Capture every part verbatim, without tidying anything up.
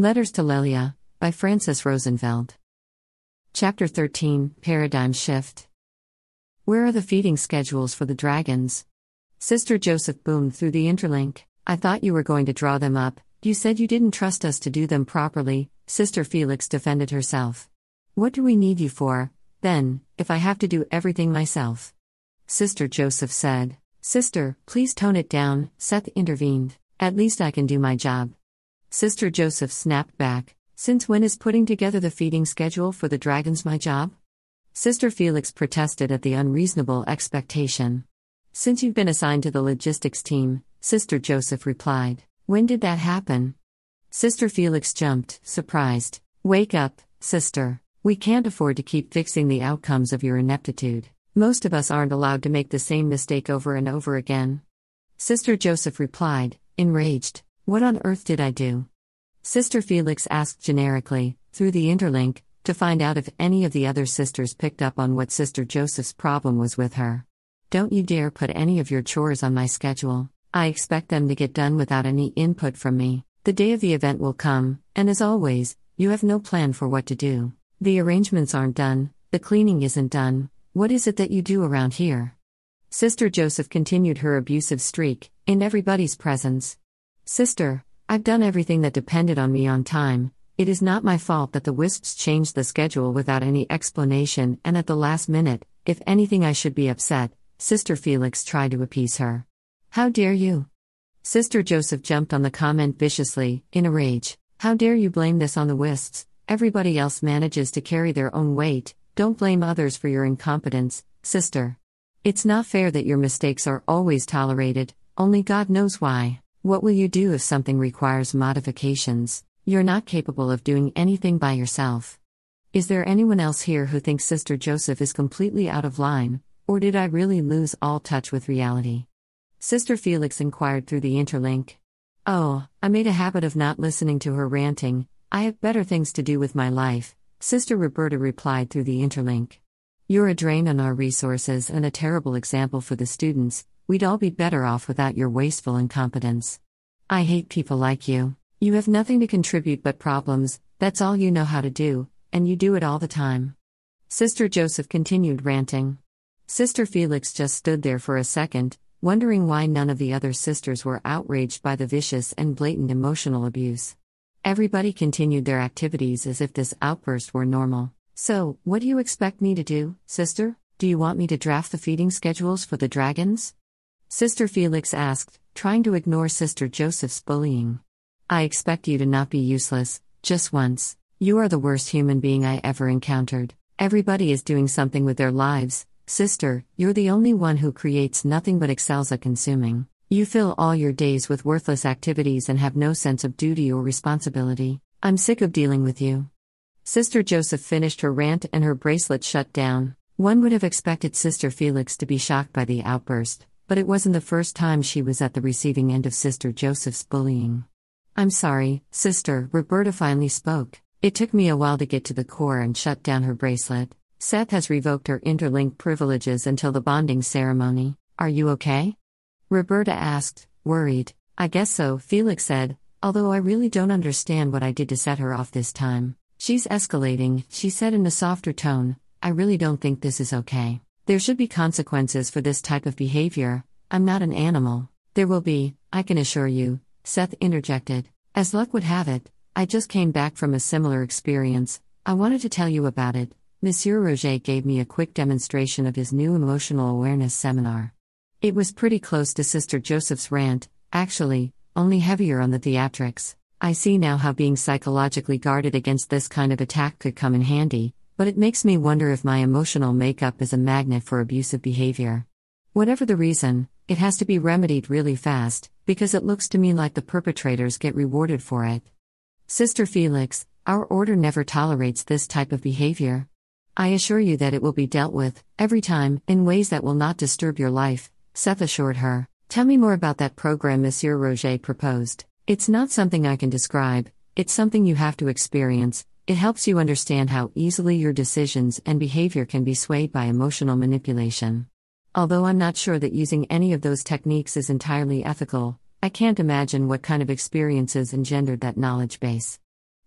Letters to Lelia, by Frances Rosenfeld. Chapter thirteen, Paradigm Shift. Where are the feeding schedules for the dragons? Sister Joseph boomed through the interlink. I thought you were going to draw them up. You said you didn't trust us to do them properly, Sister Felix defended herself. What do we need you for, then, if I have to do everything myself? Sister Joseph said. Sister, please tone it down, Seth intervened. At least I can do my job. Sister Joseph snapped back. Since when is putting together the feeding schedule for the dragons my job? Sister Felix protested at the unreasonable expectation. Since you've been assigned to the logistics team, Sister Joseph replied. When did that happen? Sister Felix jumped, surprised. Wake up, sister. We can't afford to keep fixing the outcomes of your ineptitude. Most of us aren't allowed to make the same mistake over and over again. Sister Joseph replied, enraged. What on earth did I do? Sister Felix asked generically, through the interlink, to find out if any of the other sisters picked up on what Sister Joseph's problem was with her. Don't you dare put any of your chores on my schedule. I expect them to get done without any input from me. The day of the event will come, and as always, you have no plan for what to do. The arrangements aren't done, the cleaning isn't done. What is it that you do around here? Sister Joseph continued her abusive streak, in everybody's presence. Sister, I've done everything that depended on me on time. It is not my fault that the Wisps changed the schedule without any explanation and at the last minute. If anything, I should be upset. Sister Felix tried to appease her. How dare you? Sister Joseph jumped on the comment viciously, in a rage. How dare you blame this on the Wisps? Everybody else manages to carry their own weight. Don't blame others for your incompetence, sister. It's not fair that your mistakes are always tolerated, only God knows why. What will you do if something requires modifications? You're not capable of doing anything by yourself. Is there anyone else here who thinks Sister Joseph is completely out of line, or did I really lose all touch with reality? Sister Felix inquired through the interlink. Oh, I made a habit of not listening to her ranting. I have better things to do with my life, Sister Roberta replied through the interlink. You're a drain on our resources and a terrible example for the students. We'd all be better off without your wasteful incompetence. I hate people like you. You have nothing to contribute but problems, that's all you know how to do, and you do it all the time. Sister Joseph continued ranting. Sister Felix just stood there for a second, wondering why none of the other sisters were outraged by the vicious and blatant emotional abuse. Everybody continued their activities as if this outburst were normal. So, what do you expect me to do, sister? Do you want me to draft the feeding schedules for the dragons? Sister Felix asked, trying to ignore Sister Joseph's bullying. I expect you to not be useless, just once. You are the worst human being I ever encountered. Everybody is doing something with their lives. Sister, you're the only one who creates nothing but excels at consuming. You fill all your days with worthless activities and have no sense of duty or responsibility. I'm sick of dealing with you. Sister Joseph finished her rant and her bracelet shut down. One would have expected Sister Felix to be shocked by the outburst, but it wasn't the first time she was at the receiving end of Sister Joseph's bullying. I'm sorry, sister, Roberta finally spoke. It took me a while to get to the core and shut down her bracelet. Seth has revoked her interlink privileges until the bonding ceremony. Are you okay? Roberta asked, worried. I guess so, Felix said, although I really don't understand what I did to set her off this time. She's escalating, she said in a softer tone. I really don't think this is okay. There should be consequences for this type of behavior. I'm not an animal. There will be, I can assure you, Seth interjected. As luck would have it, I just came back from a similar experience. I wanted to tell you about it. Monsieur Roger gave me a quick demonstration of his new emotional awareness seminar. It was pretty close to Sister Joseph's rant, actually, only heavier on the theatrics. I see now how being psychologically guarded against this kind of attack could come in handy, but it makes me wonder if my emotional makeup is a magnet for abusive behavior. Whatever the reason, it has to be remedied really fast, because it looks to me like the perpetrators get rewarded for it. Sister Felix, our order never tolerates this type of behavior. I assure you that it will be dealt with, every time, in ways that will not disturb your life, Seth assured her. Tell me more about that program Monsieur Roger proposed. It's not something I can describe, it's something you have to experience. It helps you understand how easily your decisions and behavior can be swayed by emotional manipulation. Although I'm not sure that using any of those techniques is entirely ethical, I can't imagine what kind of experiences engendered that knowledge base.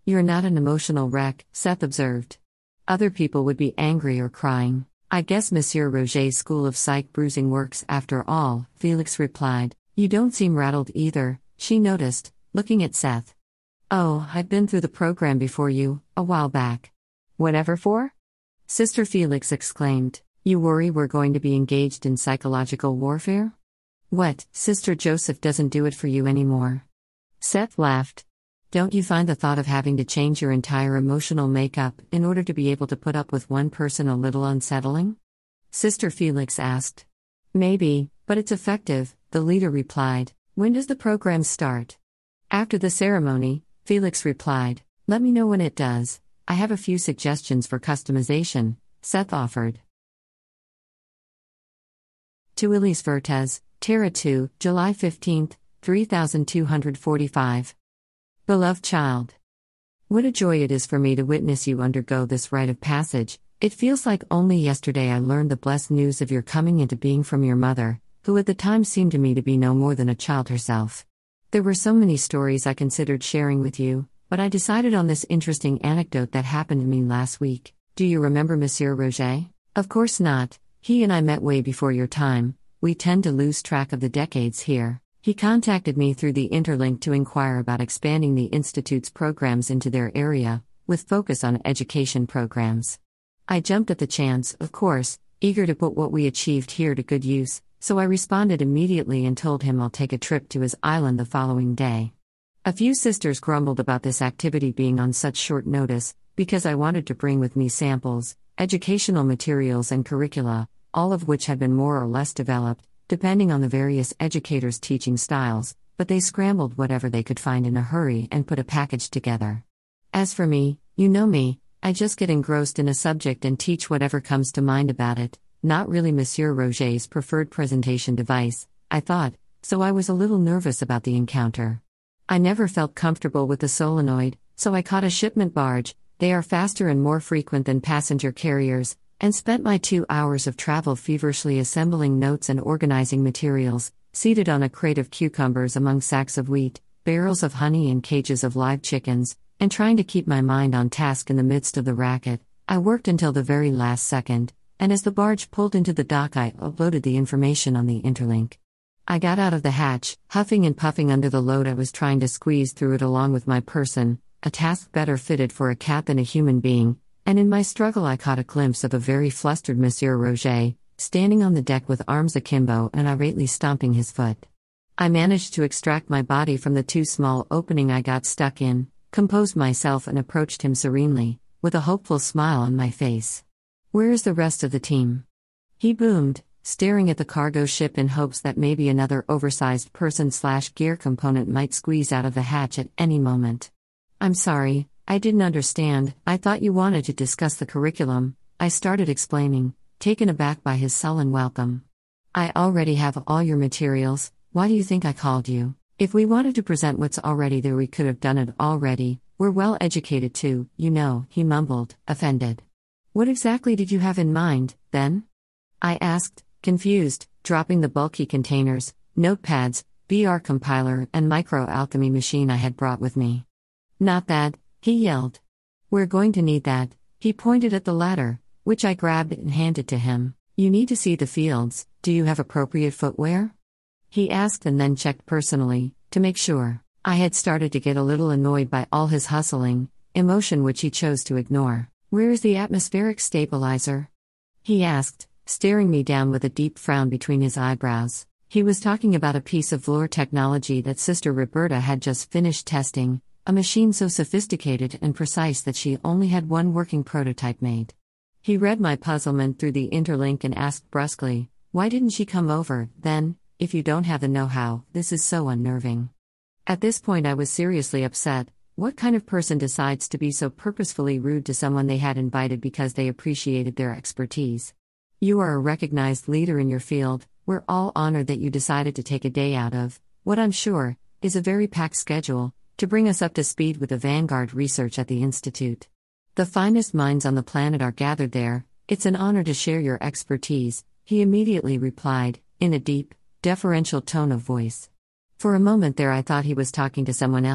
You're not an emotional wreck, Seth observed. Other people would be angry or crying. I guess Monsieur Roget's school of psych bruising works after all, Felix replied. You don't seem rattled either, she noticed, looking at Seth. Oh, I've been through the program before you, a while back. Whatever for? Sister Felix exclaimed. You worry we're going to be engaged in psychological warfare? What, Sister Joseph doesn't do it for you anymore? Seth laughed. Don't you find the thought of having to change your entire emotional makeup in order to be able to put up with one person a little unsettling? Sister Felix asked. Maybe, but it's effective, the leader replied. When does the program start? After the ceremony, Felix replied. Let me know when it does. I have a few suggestions for customization, Seth offered. To Elise Vertes, Terra two, July fifteenth, three thousand two hundred forty-five. Beloved child. What a joy it is for me to witness you undergo this rite of passage. It feels like only yesterday I learned the blessed news of your coming into being from your mother, who at the time seemed to me to be no more than a child herself. There were so many stories I considered sharing with you, but I decided on this interesting anecdote that happened to me last week. Do you remember Monsieur Roget? Of course not. He and I met way before your time. We tend to lose track of the decades here. He contacted me through the Interlink to inquire about expanding the Institute's programs into their area, with focus on education programs. I jumped at the chance, of course, eager to put what we achieved here to good use, so I responded immediately and told him I'll take a trip to his island the following day. A few sisters grumbled about this activity being on such short notice, because I wanted to bring with me samples, educational materials and curricula, all of which had been more or less developed, depending on the various educators' teaching styles, but they scrambled whatever they could find in a hurry and put a package together. As for me, you know me, I just get engrossed in a subject and teach whatever comes to mind about it, not really Monsieur Roget's preferred presentation device, I thought, so I was a little nervous about the encounter. I never felt comfortable with the solenoid, so I caught a shipment barge. They are faster and more frequent than passenger carriers, and spent my two hours of travel feverishly assembling notes and organizing materials, seated on a crate of cucumbers among sacks of wheat, barrels of honey and cages of live chickens, and trying to keep my mind on task in the midst of the racket. I worked until the very last second, and as the barge pulled into the dock I uploaded the information on the Interlink. I got out of the hatch, huffing and puffing under the load I was trying to squeeze through it along with my person, a task better fitted for a cat than a human being, and in my struggle I caught a glimpse of a very flustered Monsieur Roget, standing on the deck with arms akimbo and irately stomping his foot. I managed to extract my body from the too small opening I got stuck in, composed myself and approached him serenely, with a hopeful smile on my face. Where is the rest of the team? He boomed, staring at the cargo ship in hopes that maybe another oversized person-slash-gear component might squeeze out of the hatch at any moment. I'm sorry, I didn't understand. I thought you wanted to discuss the curriculum, I started explaining, taken aback by his sullen welcome. I already have all your materials, why do you think I called you? If we wanted to present what's already there we could have done it already, we're well educated too, you know, he mumbled, offended. What exactly did you have in mind, then? I asked, confused, dropping the bulky containers, notepads, B R compiler and micro-alchemy machine I had brought with me. Not that, he yelled. We're going to need that. He pointed at the latter, which I grabbed and handed to him. You need to see the fields. Do you have appropriate footwear? He asked and then checked personally, to make sure. I had started to get a little annoyed by all his hustling, emotion which he chose to ignore. Where is the atmospheric stabilizer? He asked, staring me down with a deep frown between his eyebrows. He was talking about a piece of Vloer technology that Sister Roberta had just finished testing, a machine so sophisticated and precise that she only had one working prototype made. He read my puzzlement through the Interlink and asked brusquely, why didn't she come over, then, if you don't have the know-how? This is so unnerving. At this point I was seriously upset. What kind of person decides to be so purposefully rude to someone they had invited because they appreciated their expertise? You are a recognized leader in your field. We're all honored that you decided to take a day out of, what I'm sure, is a very packed schedule, to bring us up to speed with the vanguard research at the Institute. The finest minds on the planet are gathered there. It's an honor to share your expertise, he immediately replied, in a deep, deferential tone of voice. For a moment there I thought he was talking to someone else,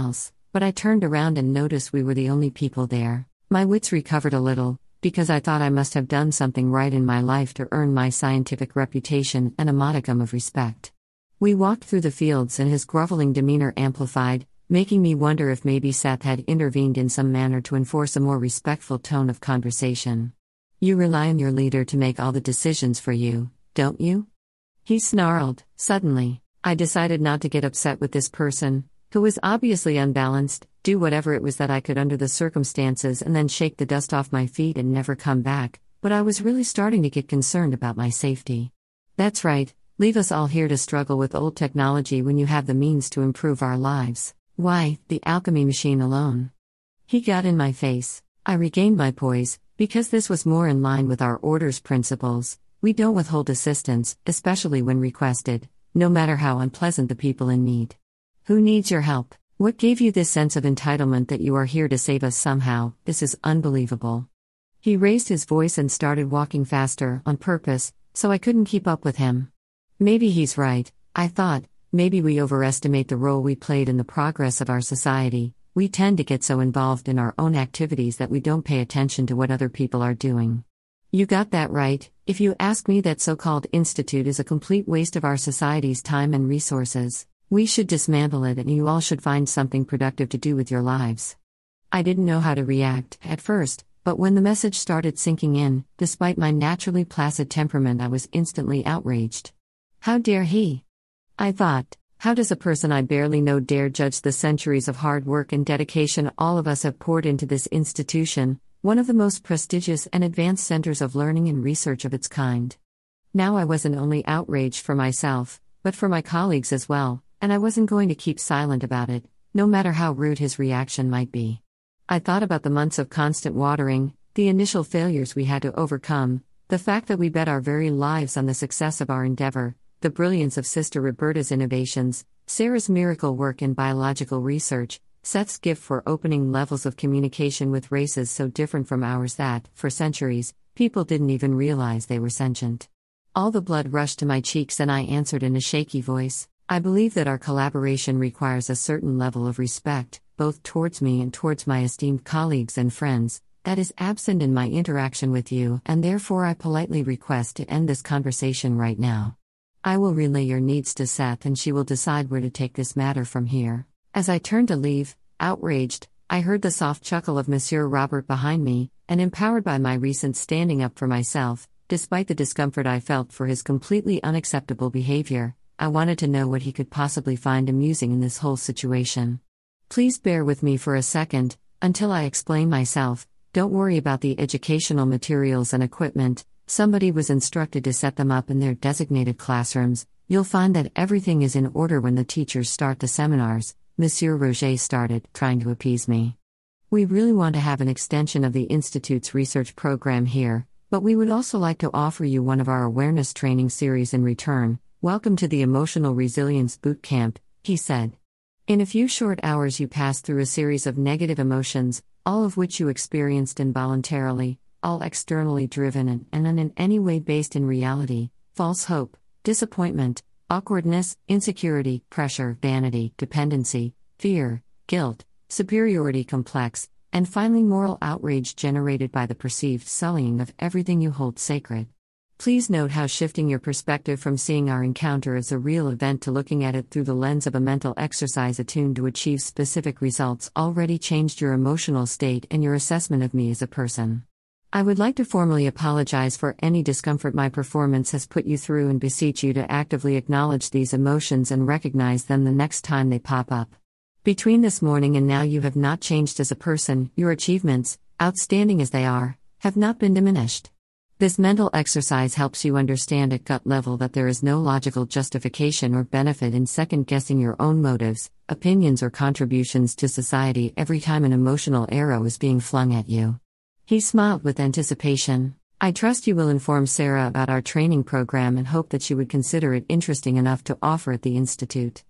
but I turned around and noticed we were the only people there. My wits recovered a little, because I thought I must have done something right in my life to earn my scientific reputation and a modicum of respect. We walked through the fields and his groveling demeanor amplified, making me wonder if maybe Seth had intervened in some manner to enforce a more respectful tone of conversation. "You rely on your leader to make all the decisions for you, don't you?" He snarled. Suddenly, I decided not to get upset with this person, who was obviously unbalanced, do whatever it was that I could under the circumstances and then shake the dust off my feet and never come back, but I was really starting to get concerned about my safety. "That's right, leave us all here to struggle with old technology when you have the means to improve our lives. Why, the alchemy machine alone." He got in my face. I regained my poise, because this was more in line with our order's principles. We don't withhold assistance, especially when requested, no matter how unpleasant the people in need. "Who needs your help? What gave you this sense of entitlement that you are here to save us somehow? This is unbelievable." He raised his voice and started walking faster, on purpose, so I couldn't keep up with him. Maybe he's right, I thought. Maybe we overestimate the role we played in the progress of our society. We tend to get so involved in our own activities that we don't pay attention to what other people are doing. "You got that right. If you ask me, that so-called institute is a complete waste of our society's time and resources. We should dismantle it and you all should find something productive to do with your lives." I didn't know how to react, at first, but when the message started sinking in, despite my naturally placid temperament, I was instantly outraged. How dare he? I thought, how does a person I barely know dare judge the centuries of hard work and dedication all of us have poured into this institution, one of the most prestigious and advanced centers of learning and research of its kind? Now I wasn't only outraged for myself, but for my colleagues as well, and I wasn't going to keep silent about it, no matter how rude his reaction might be. I thought about the months of constant watering, the initial failures we had to overcome, the fact that we bet our very lives on the success of our endeavor, the brilliance of Sister Roberta's innovations, Sarah's miracle work in biological research, Seth's gift for opening levels of communication with races so different from ours that, for centuries, people didn't even realize they were sentient. All the blood rushed to my cheeks and I answered in a shaky voice, "I believe that our collaboration requires a certain level of respect, both towards me and towards my esteemed colleagues and friends, that is absent in my interaction with you, and therefore I politely request to end this conversation right now. I will relay your needs to Seth and she will decide where to take this matter from here." As I turned to leave, outraged, I heard the soft chuckle of Monsieur Robert behind me, and empowered by my recent standing up for myself, despite the discomfort I felt for his completely unacceptable behavior, I wanted to know what he could possibly find amusing in this whole situation. "Please bear with me for a second, until I explain myself. Don't worry about the educational materials and equipment. Somebody was instructed to set them up in their designated classrooms. You'll find that everything is in order when the teachers start the seminars," Monsieur Roger started, trying to appease me. "We really want to have an extension of the Institute's research program here, but we would also like to offer you one of our awareness training series in return. Welcome to the Emotional Resilience Boot Camp," he said. "In a few short hours you pass through a series of negative emotions, all of which you experienced involuntarily, all externally driven and, and in any way based in reality: false hope, disappointment, awkwardness, insecurity, pressure, vanity, dependency, fear, guilt, superiority complex, and finally moral outrage generated by the perceived sullying of everything you hold sacred. Please note how shifting your perspective from seeing our encounter as a real event to looking at it through the lens of a mental exercise attuned to achieve specific results already changed your emotional state and your assessment of me as a person. I would like to formally apologize for any discomfort my performance has put you through and beseech you to actively acknowledge these emotions and recognize them the next time they pop up. Between this morning and now you have not changed as a person. Your achievements, outstanding as they are, have not been diminished. This mental exercise helps you understand at gut level that there is no logical justification or benefit in second-guessing your own motives, opinions or contributions to society every time an emotional arrow is being flung at you." He smiled with anticipation. "I trust you will inform Sarah about our training program and hope that she would consider it interesting enough to offer at the Institute."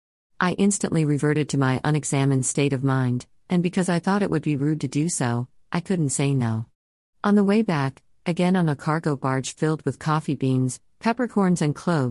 I instantly reverted to my unexamined state of mind, and because I thought it would be rude to do so, I couldn't say no. On the way back, again on a cargo barge filled with coffee beans, peppercorns and cloves,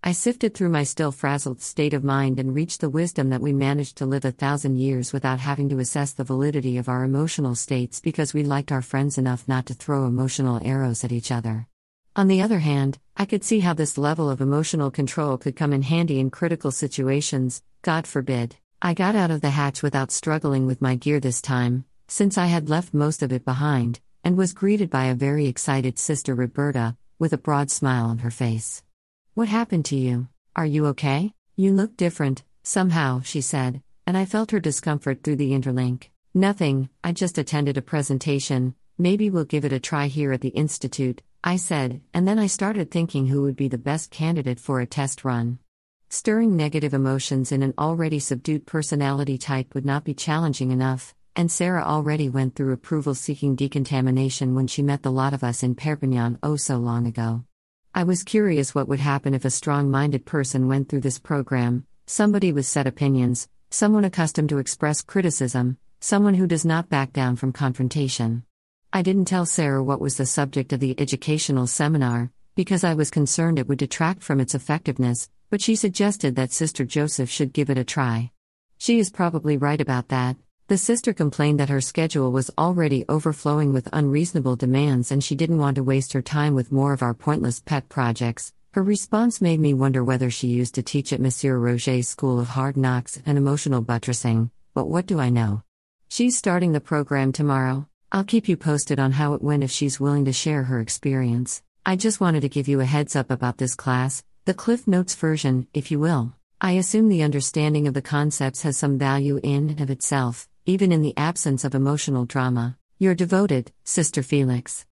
I sifted through my still frazzled state of mind and reached the wisdom that we managed to live a thousand years without having to assess the validity of our emotional states because we liked our friends enough not to throw emotional arrows at each other. On the other hand, I could see how this level of emotional control could come in handy in critical situations, God forbid. I got out of the hatch without struggling with my gear this time, since I had left most of it behind, and was greeted by a very excited Sister Roberta, with a broad smile on her face. "What happened to you? Are you okay? You look different, somehow," she said, and I felt her discomfort through the interlink. "Nothing, I just attended a presentation, maybe we'll give it a try here at the Institute," I said, and then I started thinking who would be the best candidate for a test run. Stirring negative emotions in an already subdued personality type would not be challenging enough, and Sarah already went through approval-seeking decontamination when she met the lot of us in Perpignan oh so long ago. I was curious what would happen if a strong-minded person went through this program, somebody with set opinions, someone accustomed to express criticism, someone who does not back down from confrontation. I didn't tell Sarah what was the subject of the educational seminar, because I was concerned it would detract from its effectiveness, but she suggested that Sister Joseph should give it a try. She is probably right about that. The sister complained that her schedule was already overflowing with unreasonable demands and she didn't want to waste her time with more of our pointless pet projects. Her response made me wonder whether she used to teach at Monsieur Roget's School of Hard Knocks and Emotional Buttressing, but what do I know? She's starting the program tomorrow. I'll keep you posted on how it went if she's willing to share her experience. I just wanted to give you a heads up about this class, the Cliff Notes version, if you will. I assume the understanding of the concepts has some value in and of itself, even in the absence of emotional drama. Your devoted, Sister Felix.